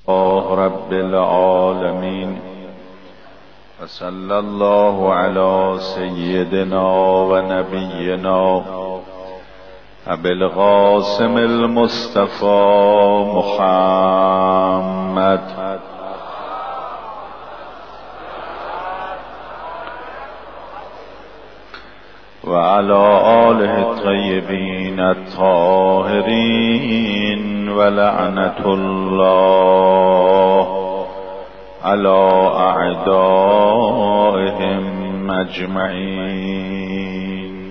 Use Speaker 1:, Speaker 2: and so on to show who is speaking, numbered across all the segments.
Speaker 1: رب العالمين وصلى الله على سيدنا ونبينا أبي القاسم المصطفى محمد وعلى آله الطيبين الطاهرين ولعنة الله على أعدائهم أجمعين.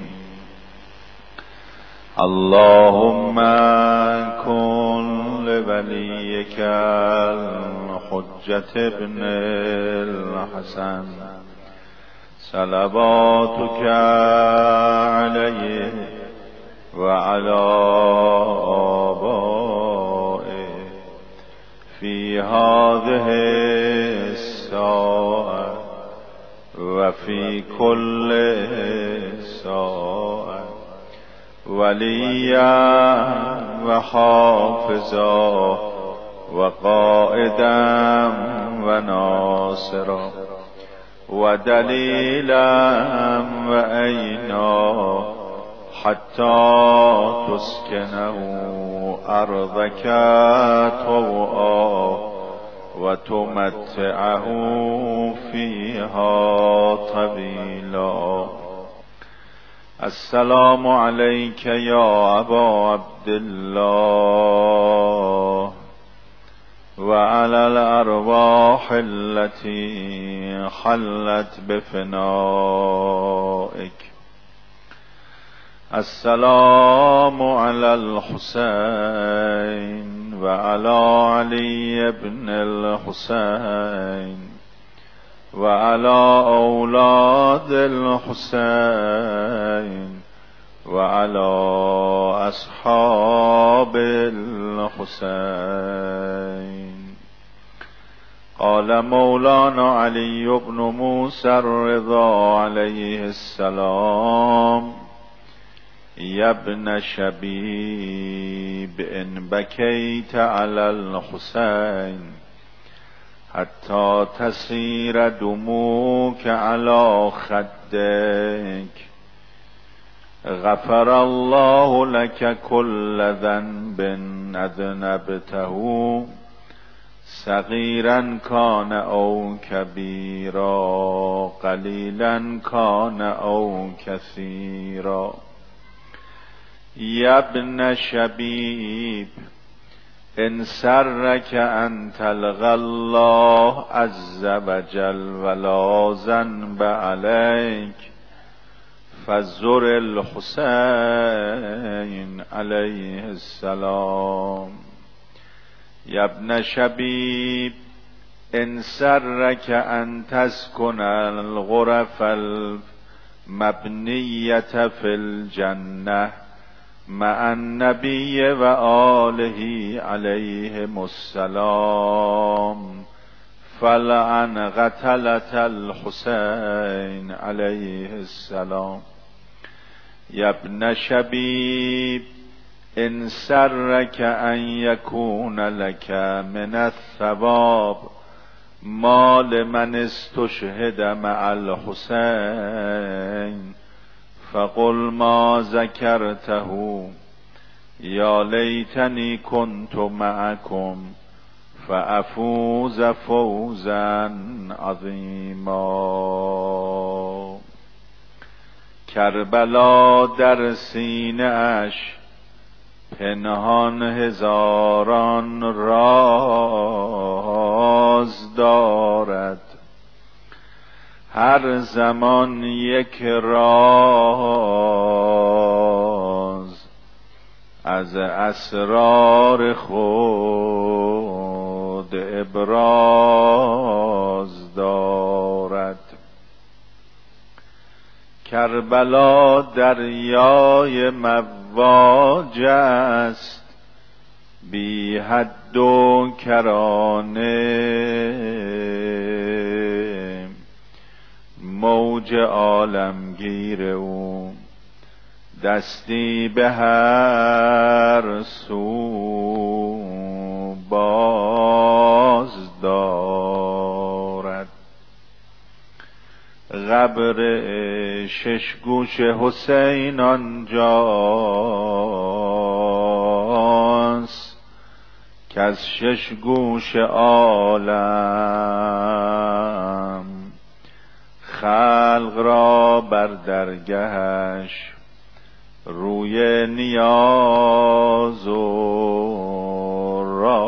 Speaker 1: اللهم كن لوليك الحجة ابن الحسن صلواتك عليه وعلى آبائه في هذه الساعة وفي كل ساعة وليا وحافظا وقائدا وناصرا ودليلا وأينا حتى تسكنه أرضك طوعا وتمتعه فيها طويلا. السلام عليك يا أبا عبد الله وعلى الأرواح التي حلت بفنائك. السلام على الحسين وعلى علي بن الحسين وعلى أولاد الحسين وعلى أصحاب الحسين. قال مولانا علي بن موسى الرضا عليه السلام: يا ابن شبيب إن بكيت على الحسين حتى تسير دموعك على خدك غفر الله لك كل ذنب أذنبته صغيرا كان أو كبيرا قليلا كان أو كثيرا. يا ابن شبيب إن سرك أن تلقى الله عز وجل ولا ذنب عليك فزر الحسين عليه السلام. يا ابن شبيب إن سرك أن تسكن الغرف المبنية في الجنة مع النبي وآله عليهم السلام فلعن قتلة الحسين عليه السلام. يا ابن شبيب إن سرك أن يكون لك من الثواب ما لمن استشهد مع الحسين فقل ما ذكرته يا ليتني كنت معكم فأفوز فوزا عظيما. کربلا در سینه اش پنهان هزاران راز دارد هر زمان یک راز از اسرار خود ابراز دارد. کربلا دریای مواج است بی حد و کرانه موج عالمگیر او دستی به هر سو با قبر شش گوش حسین آنجاست که از شش گوش عالم خلق را بر درگهش روی نیاز و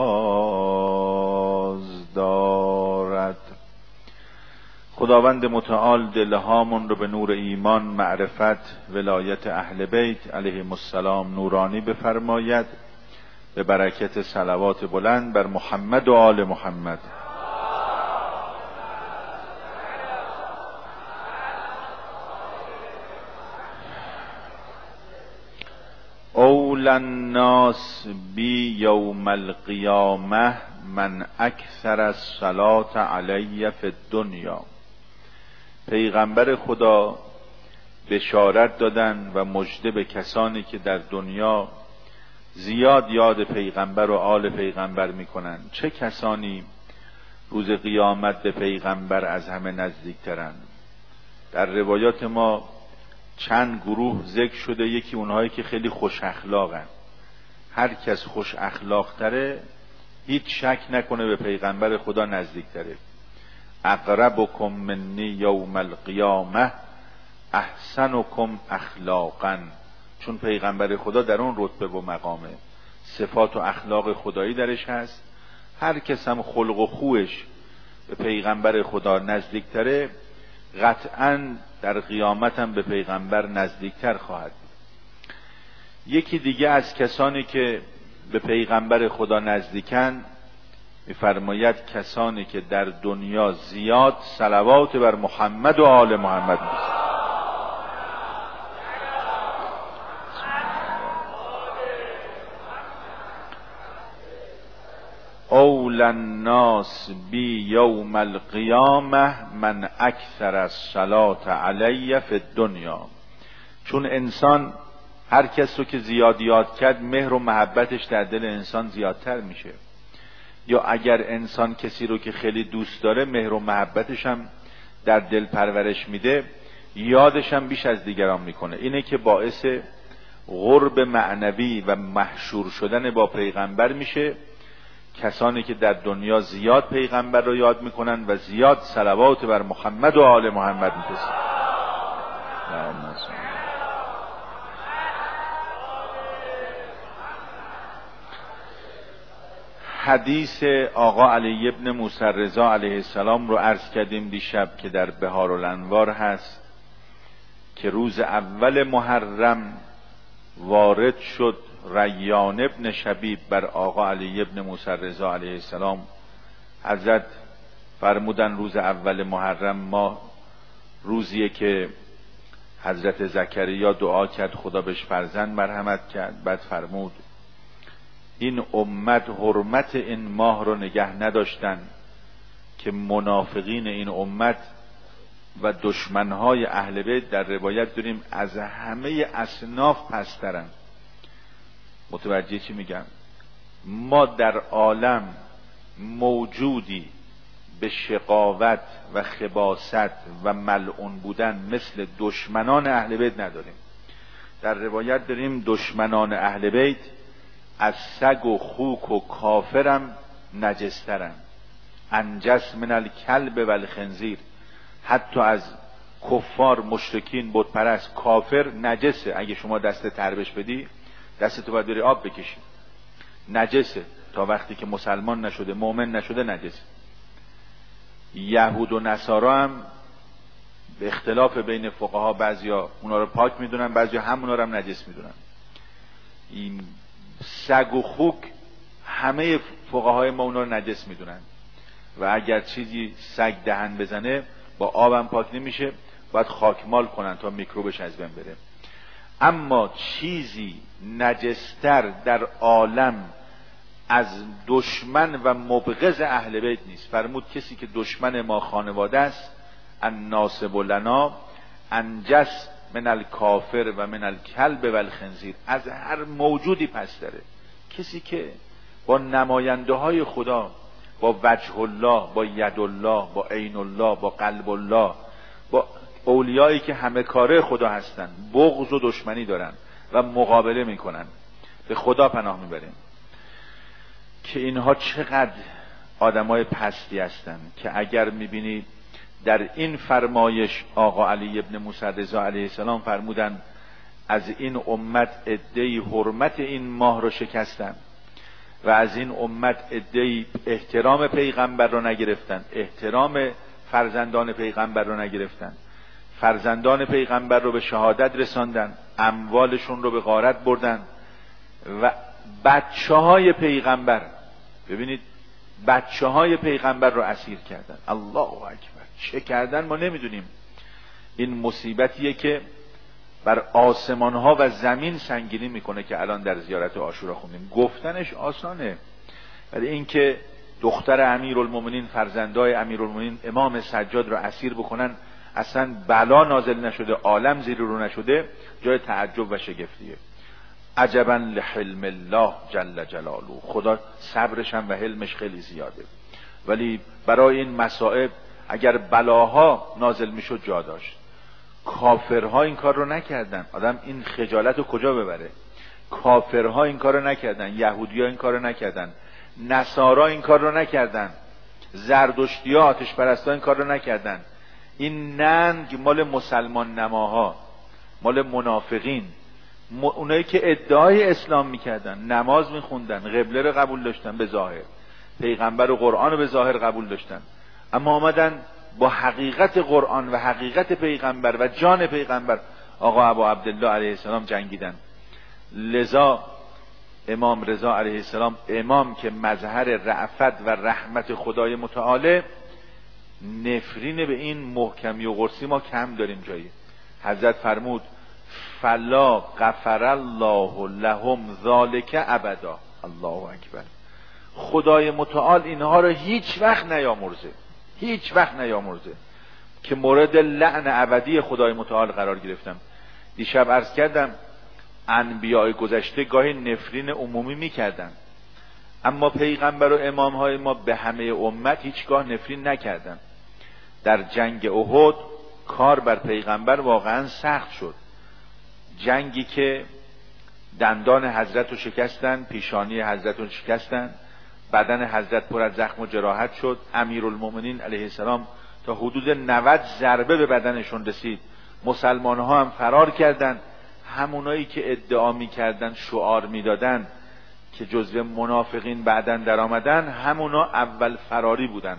Speaker 1: راز دارد. خداوند متعال دلهامون رو به نور ایمان، معرفت، ولایت اهل بیت علیهم السلام نورانی بفرماید، به برکت صلوات بلند بر محمد و آل محمد. اول الناس بی یوم القیامه من اکثر الصلاة علی فی الدنیا. پیغمبر خدا بشارت دادن و مژده به کسانی که در دنیا زیاد یاد پیغمبر و آل پیغمبر میکنن. چه کسانی روز قیامت به پیغمبر از همه نزدیکترند؟ در روایات ما چند گروه ذکر شده. یکی اونهایی که خیلی خوش اخلاقن. هر کس خوش اخلاق تره هیچ شک نکنه به پیغمبر خدا نزدیک تره. اقربکم منی یوم القیامه احسنکم اخلاقا. چون پیغمبر خدا در اون رتبه و مقامه، صفات و اخلاق خدایی درش هست. هر کس هم خلق و خوش به پیغمبر خدا نزدیک تره قطعاً در قیامت هم به پیغمبر نزدیکتر خواهد بود. یکی دیگه از کسانی که به پیغمبر خدا نزدیکن می‌فرماید کسانی که در دنیا زیاد صلوات بر محمد و آل محمد می‌فرستند. اول الناس بی یوم القیامه من اکثر الصلاة علی فی الدنیا. چون انسان هر کس رو که زیاد یاد کرد مهر و محبتش در دل انسان زیادتر میشه. یا اگر انسان کسی رو که خیلی دوست داره مهر و محبتش هم در دل پرورش میده، یادش هم بیش از دیگران میکنه. اینه که باعث قرب معنوی و محشور شدن با پیغمبر میشه. کسانی که در دنیا زیاد پیغمبر رو یاد میکنن و زیاد صلوات بر محمد و آل محمد میفرستند. حدیث آقا علی ابن موسی رضا علیه السلام رو عرض کردیم دیشب که در بهارالانوار هست که روز اول محرم وارد شد ریان ابن شبیب بر آقا علی ابن موسی رضا علیه السلام. حضرت فرمودن روز اول محرم ما روزیه که حضرت زکریا دعا کرد خدا بهش فرزند مرحمت کرد. بعد فرمود این امت حرمت این ماه رو نگه نداشتن که منافقین این امت و دشمنهای اهل بیت در روایت داریم از همه اصناف پسترن. متوجه چی میگم؟ ما در عالم موجودی به شقاوت و خباثت و ملعون بودن مثل دشمنان اهل بیت نداریم. در روایت داریم دشمنان اهل بیت از سگ و خوک و کافرم نجسترن، انجس من الکلب و الخنزیر. حتی از کفار، مشرکین، بت پرست، کافر نجسه. اگه شما دست تربش بدی دستتو باید بری آب بکشی، نجسه. تا وقتی که مسلمان نشده، مؤمن نشده نجسه. یهود و نصارا هم به اختلاف بین فقها بعضیا اونا رو پاک میدونن، بعضیا همونا رو هم نجس میدونن. این سگ و خوک همه فقهای ما اونا رو نجس میدونن و اگر چیزی سگ دهن بزنه با آبم پاک نمیشه، باید خاکمال کنن تا میکروبش از بین بره. اما چیزی نجستر در عالم از دشمن و مبغض اهل بیت نیست. فرمود کسی که دشمن ما خانواده است، الناصب لنا انجس من الکافر و من الکلب و الخنزیر. از هر موجودی پستره. کسی که با نماینده های خدا، با وجه الله، با ید الله، با عین الله، با قلب الله، با اولیایی که همه کاره خدا هستن بغض و دشمنی دارن و مقابله میکنن. به خدا پناه میبریم که اینها چقدر آدمای پستی هستن که اگر میبینید در این فرمایش آقا علی ابن موسی رضا علیه السلام فرمودن از این امت عده‌ای حرمت این ماه رو شکستن و از این امت عده‌ای احترام پیغمبر رو نگرفتن، احترام فرزندان پیغمبر رو نگرفتن، فرزندان پیغمبر رو به شهادت رساندن، اموالشون رو به غارت بردن و بچه‌های پیغمبر، ببینید بچه‌های پیغمبر رو اسیر کردن. الله اکبر، چه کردن ما نمیدونیم. این مصیبتیه که بر آسمان ها و زمین سنگینی میکنه که الان در زیارت عاشورا خوندیم. گفتنش آسانه، ولی اینکه دختر امیرالمومنین، فرزندای امیرالمومنین امام سجاد رو اسیر بکنن، اصلا بلا نازل نشده، عالم زیر رو نشده، جای تعجب و شگفتیه. عجبا لحلم الله جل جلاله، خدا صبرش هم و حلمش خیلی زیاده. ولی برای این مصائب اگر بلاها نازل میشد جا داشت. کافرها این کار رو نکردن. آدم این خجالت رو کجا ببره؟ کافرها این کار رو نکردن، یهودی‌ها این کار رو نکردن، نصارا این کار رو نکردن، زردشتی‌ها آتش پرستا این کار رو نکردن. این ننگ مال مسلمان نماها، مال منافقین، اونایی که ادعای اسلام میکردن، نماز میخوندن، قبله رو قبول داشتن به ظاهر، پیغمبر و قرآن رو به ظاهر قبول داشتن، اما آمدن با حقیقت قرآن و حقیقت پیغمبر و جان پیغمبر آقا ابو عبدالله علیه السلام جنگیدن. لذا امام رضا علیه السلام، امام که مظهر رأفت و رحمت خدای متعاله، نفرین به این محکمی و قرصی ما کم داریم جایی. حضرت فرمود فلا غفر الله لهم ذالک ابدا. الله اکبر. خدای متعال اینها رو هیچ وقت نیامرزه، هیچ وقت نیامرزه که مورد لعن ابدی خدای متعال قرار گرفتم. دیشب عرض کردم انبیاء گذشته گاهی نفرین عمومی میکردن، اما پیغمبر و امام های ما به همه امت هیچگاه نفرین نکردن. در جنگ احد کار بر پیغمبر واقعا سخت شد، جنگی که دندان حضرت رو شکستن، پیشانی حضرت رو شکستن، بدن حضرت پر از زخم و جراحت شد. امیرالمومنین علیه السلام تا حدود 90 ضربه به بدنشون رسید. مسلمان ها هم فرار کردند. همونایی که ادعا میکردن، شعار میدادن که جزو منافقین بعدن در آمدن، همونا اول فراری بودن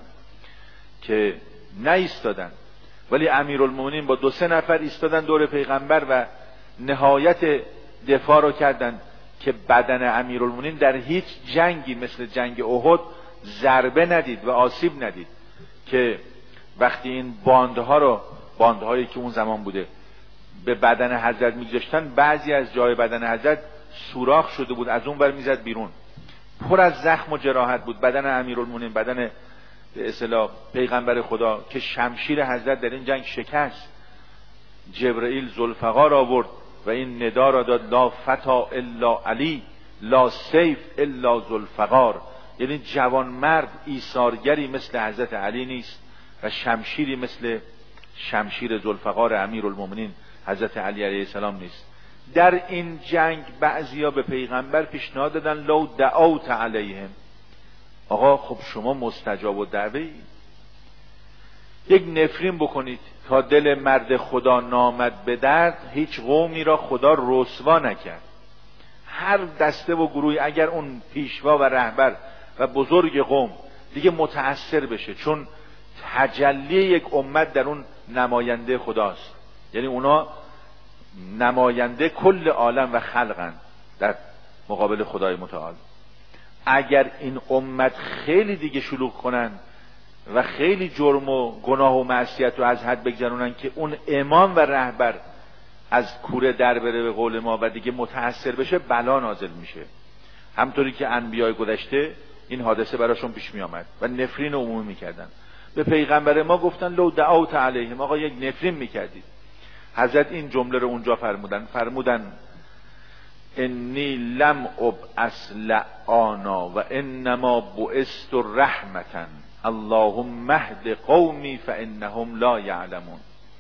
Speaker 1: که نایستادن. ولی امیرالمومنین با 2-3 نفر ایستادن دور پیغمبر و نهایت دفاع رو کردن که بدن امیرالمومنین در هیچ جنگی مثل جنگ احد ضربه ندید و آسیب ندید. که وقتی این باندهایی که اون زمان بوده به بدن حضرت میگذاشتن، بعضی از جای بدن حضرت سوراخ شده بود، از اون ور میزد بیرون، پر از زخم و جراحت بود بدن امیرالمومنین، بدن به اصطلاح پیغمبر خدا که شمشیر حضرت در این جنگ شکست. جبرئیل ذوالفقار آورد و این ندا را داد لا فتا الا علی لا سیف الا ذوالفقار، یعنی جوان مرد ایثارگری مثل حضرت علی نیست و شمشیری مثل شمشیر ذوالفقار امیرالمومنین حضرت علی علیه السلام نیست. در این جنگ بعضیا به پیغمبر پیشنهاد دادن لو دعوت علیهم، آقا خب شما مستجاب الدعوه، یک نفرین بکنید تا دل مرد خدا نامد به درد. هیچ قومی را خدا رسوا نکرد. هر دسته و گروهی اگر اون پیشوا و رهبر و بزرگ قوم دیگه متأثر بشه، چون تجلی یک امت در اون نماینده خداست، یعنی اونا نماینده کل عالم و خلقن در مقابل خدای متعال. اگر این امت خیلی دیگه شلوغ کنن و خیلی جرم و گناه و معصیت رو از حد بگذرونن که اون امام و رهبر از کوره در بره به قول ما و دیگه متأثر بشه، بلا نازل میشه. همطوری که انبیای گذشته این حادثه براشون پیش می آمد و نفرین عمومی میکردن. به پیغمبر ما گفتن لو دعوت علیهم، آقا یک نفرین میکردید. حضرت این جمله رو اونجا فرمودن انی لم ابعث لعانا و انما بعثت رحمتا اللهم اهد قومی فانهم لا یعلمون.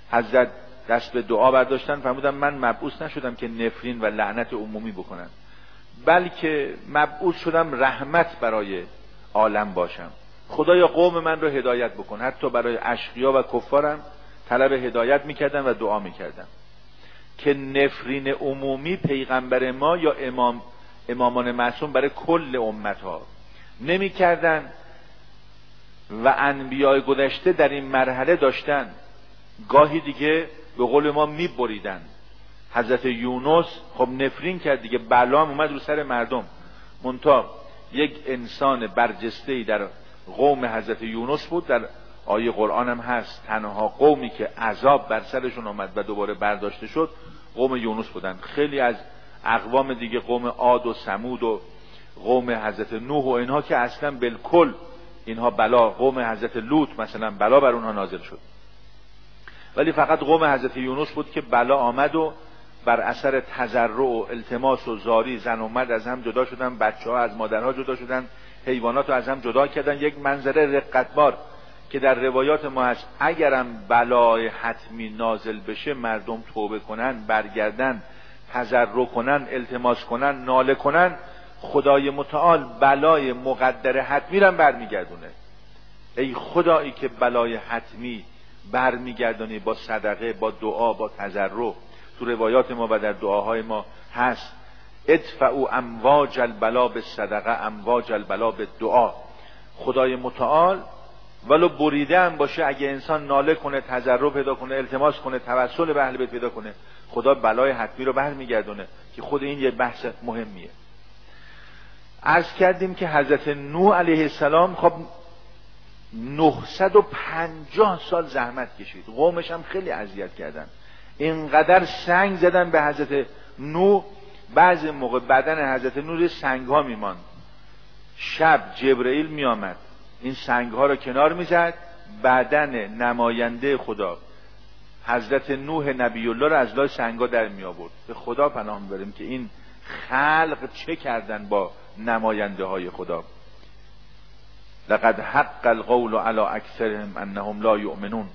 Speaker 1: حضرت دست به دعا برداشتن، فرمودن من مبعوث نشدم که نفرین و لعنت عمومی بکنم، بلکه مبعوث شدم رحمت برای عالم باشم. خدایا قوم من رو هدایت بکن. حتی برای اشقیا و کفارم طلب هدایت میکردن و دعا میکردن که نفرین عمومی پیغمبر ما یا امامان معصوم برای کل امت ها نمیکردن و انبیاء گذشته در این مرحله داشتن گاهی دیگه به قول ما میبریدن. حضرت یونس خب نفرین کرد دیگه، بلا اومد رو سر مردم، منتها یک انسان برجسته‌ای در قوم حضرت یونس بود. در آیه قرآن هم هست تنها قومی که عذاب بر سرشون آمد و دوباره برداشته شد قوم یونس بودن. خیلی از اقوام دیگه، قوم عاد و ثمود و قوم حضرت نوح و اینها که اصلا بالکل اینها بلا، قوم حضرت لوط مثلا بلا بر اونها نازل شد، ولی فقط قوم حضرت یونس بود که بلا آمد و بر اثر تضرع و التماس و زاری زن و مرد از هم جدا شدن، بچه‌ها از مادرها جدا شدن، حیوانات رو از هم جدا کردن. یک منظره رقتبار که در روایات ما هست اگرم بلای حتمی نازل بشه مردم توبه کنن، برگردن، تضرع کنن، التماس کنن، ناله کنن، خدای متعال بلای مقدر حتمی رو برمیگردونه. ای خدایی که بلای حتمی برمیگردونی با صدقه، با دعا، با تضرع. تو روایات ما و در دعاهای ما هست ادفعوا امواج البلا بالصدقه امواج البلا بالدعا. خدای متعال ولو بریده هم باشه اگه انسان ناله کنه، تضرع پیدا کنه، التماس کنه، توسل به اهل بیت پیدا کنه، خدا بلای حتمی رو برمیگردونه که خود این یه بحث مهمیه. عرض کردیم که حضرت نوح علیه السلام خب 950 سال زحمت کشید، قومش هم خیلی اذیت کردن، اینقدر سنگ زدن به حضرت نوح، بعضی موقع بدن حضرت نوح سنگ ها میماند. شب جبرئیل میآمد این سنگ ها رو کنار میزد، بدن نماینده خدا حضرت نوح نبی الله رو از لای سنگ ها در می آورد. به خدا پناه میبریم که این خلق چه کردن با نماینده های خدا. لقد حق القول علی اکثرهم انهم لا یؤمنون.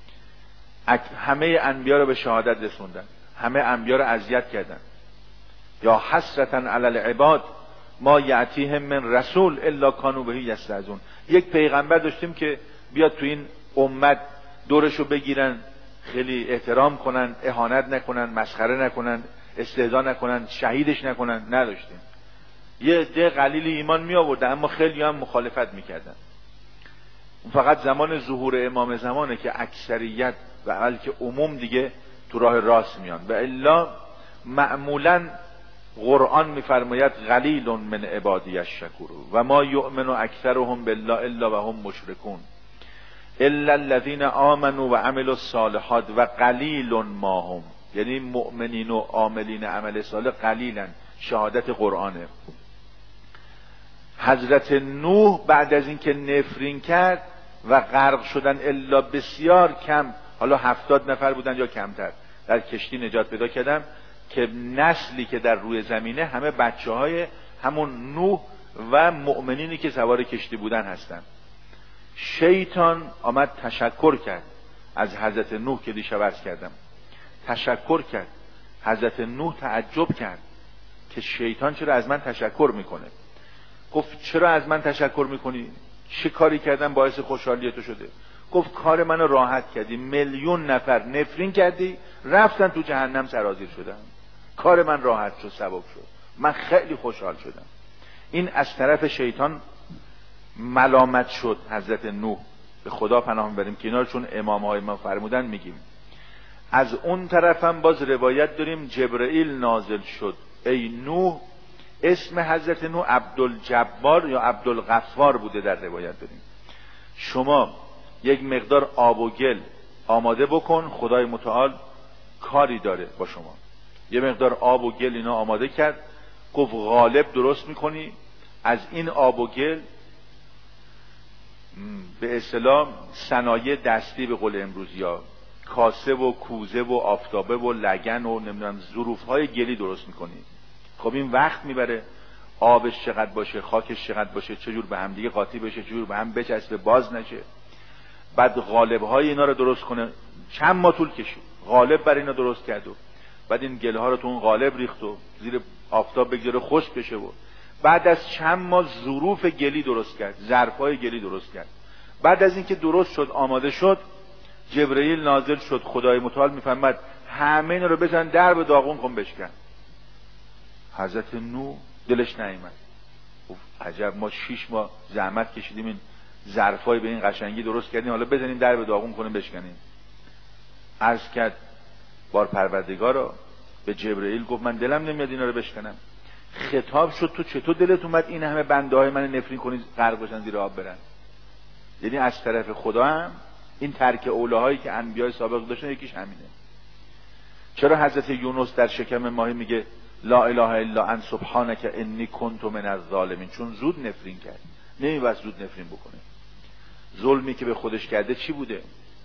Speaker 1: همه انبیا رو به شهادت رسوندن، همه انبیا رو اذیت کردن. یا حسرتا علی العباد ما یأتیهم من رسول الا کانوا به یستهزئون. یک پیغمبر داشتیم که بیاد تو این امت دورشو بگیرن، خیلی احترام کنن، اهانت نکنن، مسخره نکنن، استهزا نکنن، شهیدش نکنن، نداشتیم. یه عده قلیل ایمان می آوردن اما خیلی هم مخالفت میکردن. فقط زمان ظهور امام زمانه که اکثریت و بلکه عموم دیگه تو راه راست میان، و الا معمولا قرآن میفرماید قلیل من عبادی الشکور و ما یؤمن اکثرهم بالله الا و هم مشرکون الا الذين آمنوا و عملوا الصالحات و قلیل ما هم. یعنی مؤمنین و عاملین عمل صالح قلیلن. شهادت قرآنه. حضرت نوح بعد از اینکه نفرین کرد و غرق شدن الا بسیار کم، حالا 70 نفر بودن یا کمتر، در کشتی نجات پیدا کردن که نسلی که در روی زمینه همه بچه های همون نوح و مؤمنینی که سوار کشتی بودن هستن. شیطان آمد تشکر کرد از حضرت نوح که دیشب عرض کردم، تشکر کرد. حضرت نوح تعجب کرد که شیطان چرا از من تشکر میکنه. گفت چرا از من تشکر میکنی؟ چه کاری کردم باعث خوشحالی تو شده؟ گفت کار منو راحت کردی، میلیون نفر نفرین کردی رفتن تو جهنم سرازیر شدن، کار من راحت شد، ثواب شد، من خیلی خوشحال شدم. این از طرف شیطان ملامت شد حضرت نوح. به خدا پناه میبریم که اینا رو چون امامهای ما فرمودن میگیم. از اون طرف هم باز روایت داریم جبرئیل نازل شد. ای نوح، اسم حضرت نوح عبدالجبار یا عبدالغفار بوده در روایت داریم. شما یک مقدار آب و گل آماده بکن، خدای متعال کاری داره با شما. یه مقدار آب و گل اینا آماده کرد، گفت غالب درست میکنی، از این آب و گل به اصطلاح صنایع دستی به قول امروزیا، کاسه و کوزه و آفتابه و لگن و نمیدونم ظروفهای گلی درست میکنی. خب این وقت میبره، آبش چقدر باشه، خاکش چقدر باشه، چجور به هم دیگه قاطی بشه، چجور به هم بچسبه باز نشه. بعد غالب‌های اینا رو درست کنه. چند ماه طول کشید غالب برای اینا درست کرد و بعد این گله ها رو تو اون غالب ریخت و زیر آفتاب بگذاره خشک بشه و بعد از چند ماه ظروف گلی درست کرد، ظرفای گلی درست کرد. بعد از اینکه درست شد آماده شد، جبرئیل نازل شد. خدای متعال میفرماد همه اینا رو بزن درب داغون کن بشکن. حضرت نوح دلش نیامد، گفت عجب ما 6 ماه زحمت کشیدیم این ظرفای به این قشنگی درست کردیم، حالا بزنیم درب داغون کنیم بشکنیم. عرض کرد بار پروردگارا، به جبرئیل گفت من دلم نمیاد اینا رو بشکنم. خطاب شد تو چطور دلت اومد این همه بنده های من نفرین کنی غرق بشن زیر آب برن؟ یعنی از طرف خدا هم این ترک اولاهایی که انبیای سابق داشتن یکیش همینه. چرا حضرت یونس در شکم ماهی میگه لا اله الا انت سبحانک انی کنت من الظالمین؟ چون زود نفرین کرد. نمیباید زود نفرین بکنه. ظلمی که به خودش کرده چی بوده؟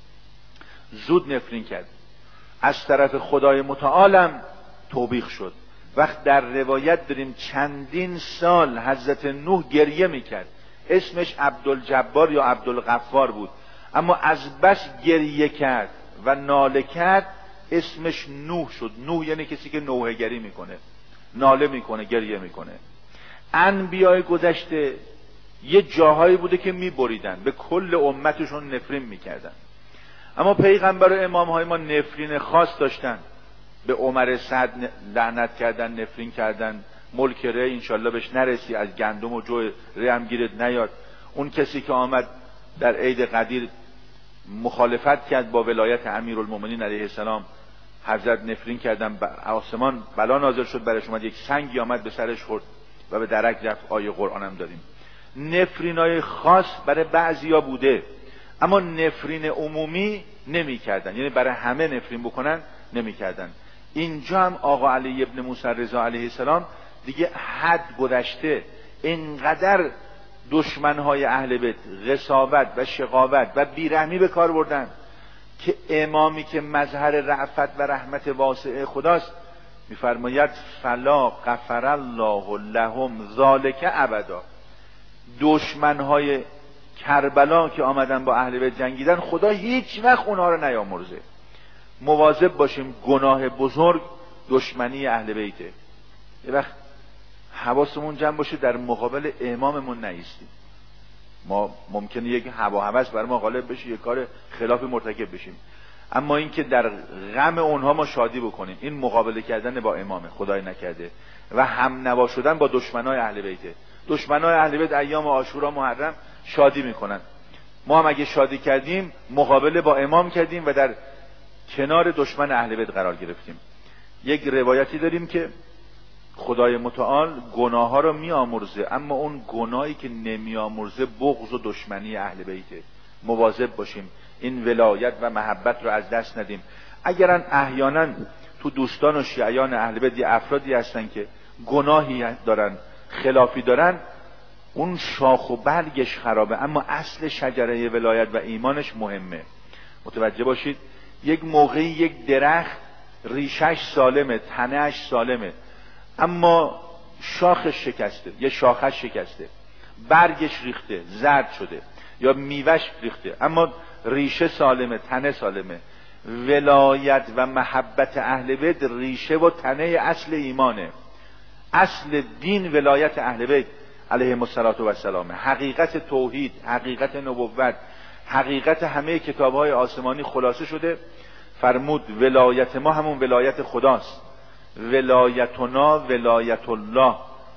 Speaker 1: زود نفرین کرد. از طرف خدای متعالم توبیخ شد. وقت در روایت داریم چندین سال حضرت نوح گریه میکرد. اسمش عبدالجبار یا عبدالغفار بود، اما از بس گریه کرد و ناله کرد اسمش نوح شد. نوح یعنی کسی که نوحه گری میکنه، ناله میکنه، گریه میکنه. انبیای گذشته یه جاهایی بوده که میبریدن، به کل امتشون نفرین میکردن. اما پیغمبر و امام های ما نفرین خاص داشتن. به عمر سعد لعنت کردن، نفرین کردن. ملک ره انشالله بهش نرسی، از گندم و جو ره هم گیرت نیاد. اون کسی که آمد در عید قدیر مخالفت کرد با ولایت امیرالمومنین علیه السلام، حضرت نفرین کردن، آسمان بلا نازل شد برش اومد، یک سنگی آمد به سرش خورد و به درک رفت. آیه قرآن هم داریم. نفرینای خاص برای بعضیا بوده، اما نفرین عمومی نمی کردن، یعنی برای همه نفرین بکنن نمی کردن. اینجا هم آقا علی ابن موسی رضا علیه السلام دیگه حد گذشته. اینقدر دشمنهای اهل بیت قساوت و شقاوت و بیرحمی به کار بردن که امامی که مظهر رأفت و رحمت واسع خداست میفرماید فلا غفر الله لهم ذالک ابدا. دشمنهای کربلا که آمدن با اهل بیت جنگیدن، خدا هیچ وقت اونها رو نیامرزه. مواظب باشیم، گناه بزرگ دشمنی اهل بیته. یه وقت حواسمون جمع باشه در مقابل اماممون نیستیم. ما ممکنه یک هوا هوس بر ما غالب بشه، یک کار خلاف مرتکب بشیم، اما اینکه در غم اونها ما شادی بکنیم، این مقابله کردن با امامه، خدای نکرده. و هم نوا شدن با دشمنای اهل بیته. دشمنای اهل بیت ایام عاشورا محرم شادی میکنن. ما هم اگه شادی کردیم مقابله با امام کردیم و در کنار دشمن اهل بیت قرار گرفتیم. یک روایتی داریم که خدای متعال گناه ها رو میامرزه، اما اون گناهی که نمیامرزه بغض و دشمنی اهل بیته. مواظب باشیم این ولایت و محبت رو از دست ندیم. اگرن احیانا تو دوستان و شیعیان اهل بیت یه افرادی هستن که گناهی دارن، خلافی دارن، اون شاخ و برگش خرابه، اما اصل شجره ولایت و ایمانش مهمه. متوجه باشید، یک موقعی یک درخت ریشش سالمه، تنهش سالمه، اما شاخش شکسته، یه شاخش شکسته، برگش ریخته، زرد شده، یا میوهش ریخته، اما ریشه سالمه، تنه سالمه. ولایت و محبت اهل بیت ریشه و تنه اصل ایمانه. اصل دین ولایت اهل بیت علیهم السلام، حقیقت توحید، حقیقت نبوت، حقیقت همه کتاب‌های آسمانی خلاصه شده. فرمود ولایت ما همون ولایت خداست. ولایتنا ولایت الله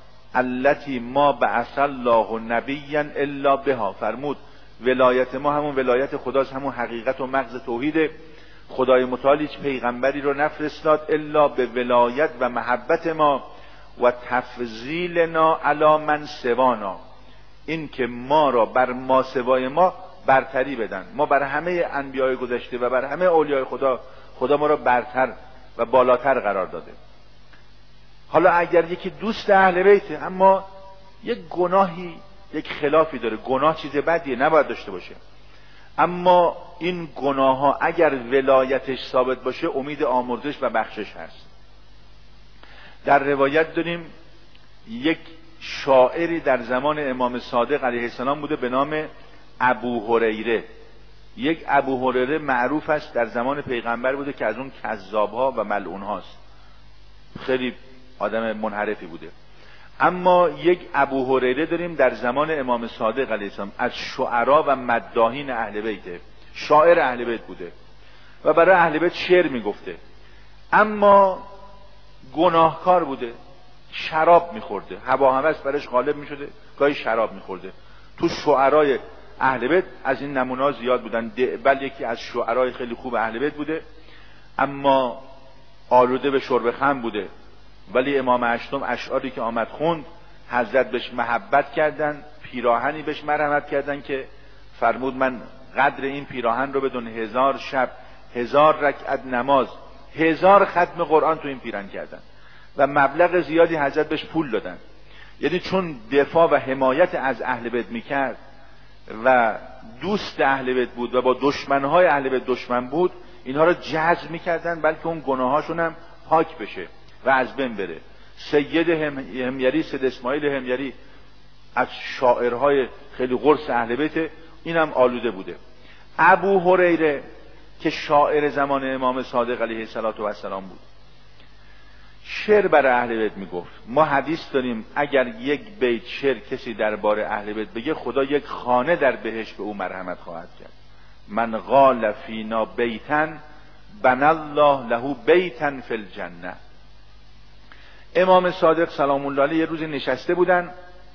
Speaker 1: التي ما بعث الله نبیا الا بها. فرمود ولایت ما همون ولایت خداست، همون حقیقت و مغز توحیده. خدای متعال هیچ پیغمبری رو نفرستاد الا به ولایت و محبت ما و تفضیلنا علی من سوانا، این که ما را بر ما سوای ما برتری بدن. ما بر همه انبیای گذشته و بر همه اولیای خدا ما را برتر و بالاتر قرار داده. حالا اگر یکی دوست اهل بیته اما یک گناهی، یک خلافی داره، گناه چیز بدیه، نباید داشته باشه، اما این گناه ها اگر ولایتش ثابت باشه امید آمرزش و بخشش هست. در روایت داریم یک شاعری در زمان امام صادق علیه السلام بوده به نام ابو هریره. یک ابو هریره معروف است در زمان پیغمبر بوده که از اون کذاب‌ها و ملعون‌هاست، خیلی آدم منحرفی بوده. اما یک ابو هریره داریم در زمان امام صادق علیه السلام، از شعرا و مداحین اهل بیت، شاعر اهل بیت بوده و برای اهل بیت شعر میگفته، اما گناهکار بوده، شراب میخورده، هوا هوس برش غالب میشده، گاهی شراب میخورده. تو شعرای اهل بیت از این نمونه‌ها زیاد بودن. دعبل یکی از شعرای خیلی خوب اهل بیت بوده، اما آلوده به شرب خمر بوده، ولی امام هشتم اشعاری که آمد خوند، حضرت بهش محبت کردن، پیراهنی بهش مرحمت کردن که فرمود من قدر این پیراهن رو بدون 1000 شب، 1000 رکعت نماز، 1000 ختم قرآن تو این پیراهن کردن و مبلغ زیادی حضرت بهش پول دادن. یعنی چون دفاع و حمایت از اهل بیت میکرد و دوست اهل بیت بود و با دشمنهای اهل بیت دشمن بود، اینها رو جذب میکردن بلکه اون گناهاشون هم پاک بشه و از بین بره. سید همیری، سید اسماعیل همیری از شاعرهای خیلی قرص اهل بیت، اینم آلوده بوده. ابو هریره که شاعر زمان امام صادق علیه السلام بود، شعر برای اهل بیت میگفت. ما حدیث داریم اگر یک بیت شعر کسی درباره اهل بیت بگه، خدا یک خانه در بهشت به او مرحمت خواهد کرد. من قال فینا بیتا بنی الله له بیتا فی الجنه. امام صادق سلام الله علیه یه روز نشسته بودن،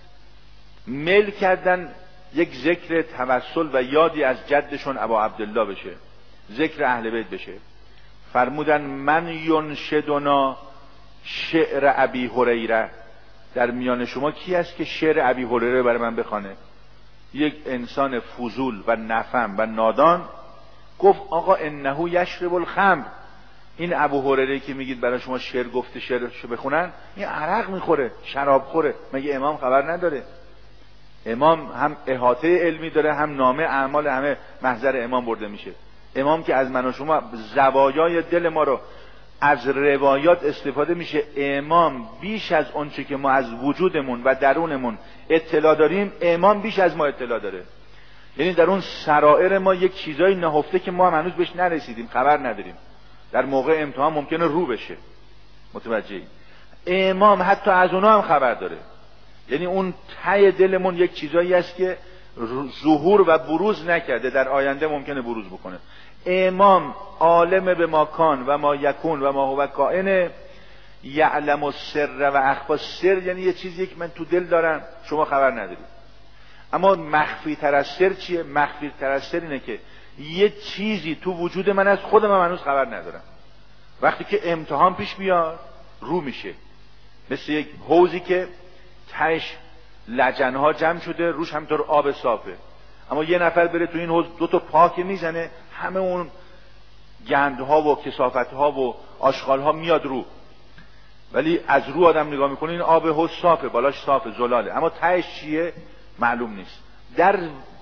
Speaker 1: میل کردن یک ذکر توسل و یادی از جدشون ابا عبدالله بشه، ذکر اهل بیت بشه. فرمودن من ینشدنا شعر ابی هریره، در میان شما کی است که شعر ابی هریره برای من بخوانه؟ یک انسان فضول و نفهم و نادان گفت آقا انه یشرب الخمر، این ابو هریره که میگید برای شما شعر گفته شعرشو بخونن، این عرق میخوره، شراب خوره، مگه امام خبر نداره؟ امام هم احاطه علمی داره، هم نامه اعمال همه محضر امام برده میشه. امام که از من و شما زوایای دل ما رو از روایات استفاده میشه. امام بیش از اونچه که ما از وجودمون و درونمون اطلاع داریم، امام بیش از ما اطلاع داره. یعنی در اون سرائر ما یک چیزای نهفته که ما هنوز بهش نرسیدیم، خبر نداریم، در موقع امتحان ممکنه رو بشه. متوجهی؟ امام حتی از اونا هم خبر داره. یعنی اون ته دلمون یک چیزایی است که ظهور و بروز نکرده، در آینده ممکنه بروز بکنه. امام عالم به ما کان و ما یکون و ما هو کائن، یعلم السر و اخفی. سر یعنی یه چیزی که من تو دل دارم شما خبر ندارید. اما مخفی تر از سر چیه؟ مخفی تر از سر اینه که یه چیزی تو وجود من از خودم هم هنوز خبر ندارم. وقتی که امتحان پیش بیاد رو میشه، مثل یک حوضی که تهش لجنها جمع شده، روش همینطور آب صافه، اما یه نفر بره تو این حوض 2 تا پاک میزنه، همه اون گندها و کثافتها و آشغالها میاد رو. ولی از رو آدم نگاه میکنه این آب حوض صافه، بالاش صافه، زلاله، اما تهش چیه معلوم نیست. در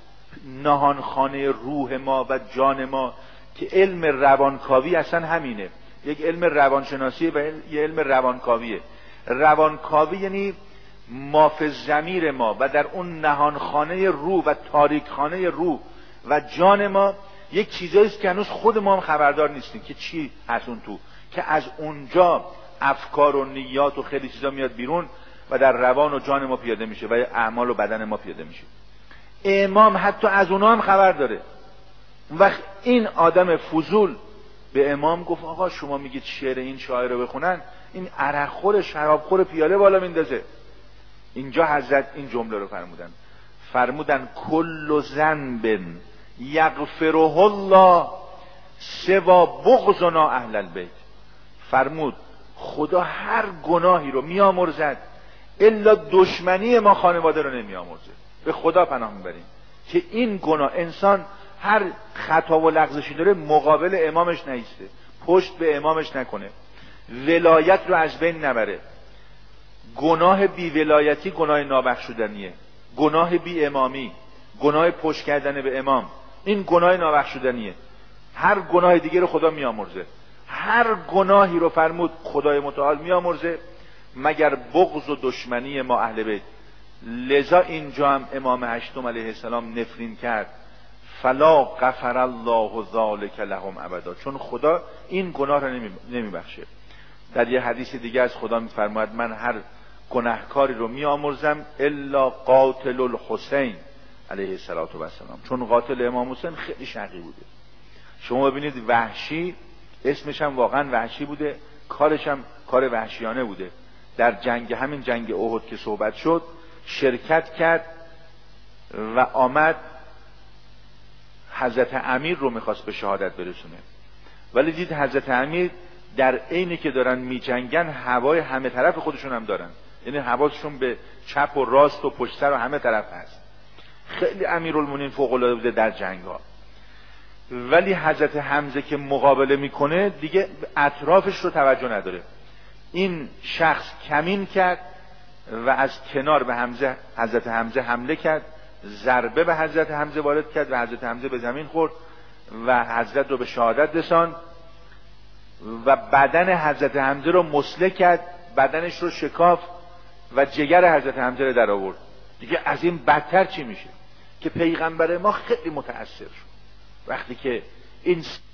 Speaker 1: نهانخانه روح ما و جان ما که علم روانکاوی اصلا همینه، یک علم روانشناسی و یه علم روانکاویه. روانکاوی یعنی مافی ضمیر ما و در اون نهانخانه روح و تاریکخانه روح و جان ما یک چیزاییست که هنوز خود ما هم خبردار نیستیم که چی هست اون تو، که از اونجا افکار و نیات و خیلی چیزا میاد بیرون و در روان و جان ما پیاده میشه و اعمال و بدن ما پیاده میشه. امام حتی از اونا هم خبر داره. اون وقت این آدم فضول به امام گفت آقا شما میگید شعر این شاعر رو بخونن، این عرقخور شرابخور پیاله بالا میندازه. اینجا حضرت این جمله رو فرمودن کل ذنب یغفره الله سوا بغضنا اهل البیت. فرمود خدا هر گناهی رو میامرزد الا دشمنی ما خانواده رو نمیامرزه. به خدا پناه میبریم که این گناه، انسان هر خطا و لغزشی داره مقابل امامش نیسته، پشت به امامش نکنه، ولایت رو از بین نبره. گناه بی ولایتی گناه نابخشودنیه، گناه بی امامی، گناه پشت کردن به امام، این گناه نابخشودنیه. هر گناه دیگه رو خدا میامرزه، هر گناهی رو فرمود خدای متعال میامرزه مگر بغض و دشمنی ما اهل بیت. لذا اینجا هم امام هشتم علیه السلام نفرین کرد، فلا غفر الله ذلک لهم ابدا، چون خدا این گناه را نمیبخشه. در یه حدیث دیگه از خدا میفرماید من هر گناهکاری رو میآمرزم الا قاتل الحسین علیه السلام، چون قاتل امام حسین خیلی شقی بوده. شما ببینید وحشی اسمش هم واقعا وحشی بوده، کارش هم کار وحشیانه بوده. در جنگ همین جنگ احد که صحبت شد شرکت کرد و آمد حضرت امیر رو میخواست به شهادت برسونه، ولی دید حضرت امیر در عینی که دارن میجنگن هوای همه طرف خودشون هم دارن، یعنی حواسشون به چپ و راست و پشت سر و همه طرف هست. خیلی امیرالمومنین فوق العاده بوده در جنگ ها، ولی حضرت حمزه که مقابله میکنه دیگه اطرافش رو توجه نداره. این شخص کمین کرد و از کنار به حضرت حمزه حمله کرد، ضربه به حضرت حمزه وارد کرد و حضرت حمزه به زمین خورد و حضرت رو به شهادت رساند و بدن حضرت حمزه رو مسله کرد، بدنش رو شکاف و جگر حضرت حمزه رو در آورد. دیگه از این بدتر چی میشه که پیغمبر ما خیلی متأثر شد وقتی که این